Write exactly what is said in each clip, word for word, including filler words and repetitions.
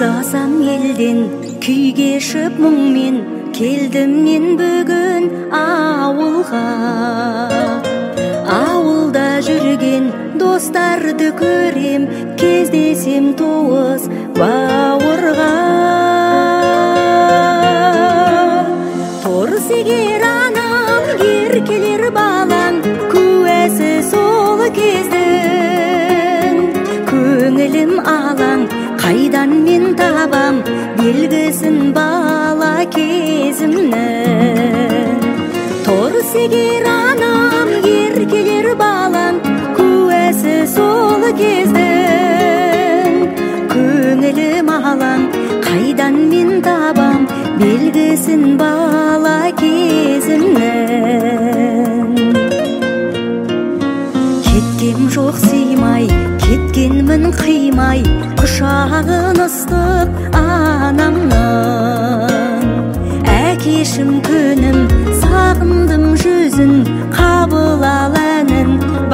Жазам елден күй кешіп мұңмен, келдім мен бүгін ауылға. Ауылда жүрген достарды көрем, кездесем тоғыз бауырға. Торыс егер анам, еркелер балаң, куәсі сол кездің. Көңілім алаң, қайдан мен табам, белгісін бала кезімнің. Торыс егер анам, еркелер балаң, куәсі сол кездің. Көңілім алаң, қайдан мен табам, белгісін бала кезімнің. Кеткем жоқ сыймай, кеткенмін қимай, құшағын ыстық анамның. Әкешім күнім, сағындым жүзін, қабыл ал әнін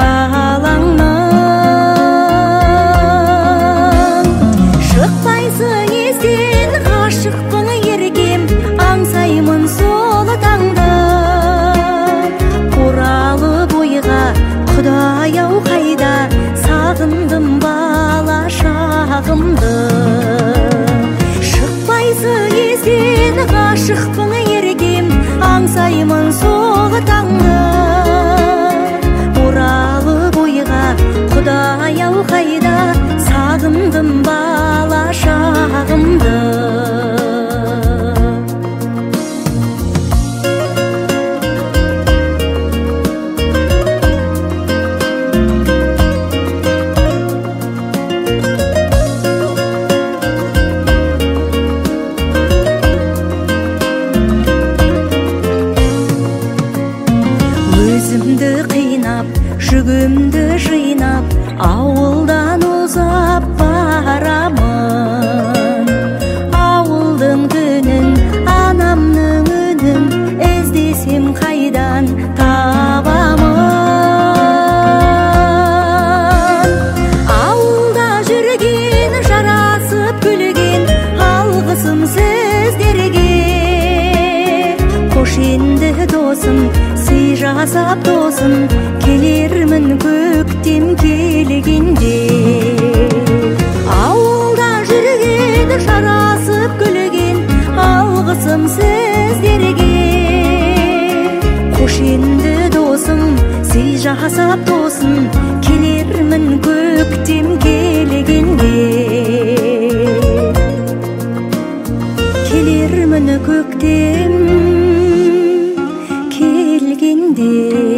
балаңның. Шықпайсың естен, ғашықпын еркем, аңсаймын сол таңды. Оралып ойға, Құдай-ау қайда, сағындым бала шағымды. Шықпайсың естен, ғашықпын еркем, аңсаймын сол таңды. Оралып ойға, Құдай-ау қайда, сағындым бала шағымды. Өзімді қинап, жүгімді жинап, ауылдан ұзап барамын. Ауылдың күнін, анамның үнін, іздесем қайдан табамын. Ауылда жүрген, жарасып күлген, алғысым сіздерге. Қош енді досым, сый жасап досым, келермін көктем келгенде. Ауылда жүрген, жарасып күлген, алғысым сіздерге. Қош енді досым, сый жасап досым, келермін көктем келгенде. Келермін көктем келгенде.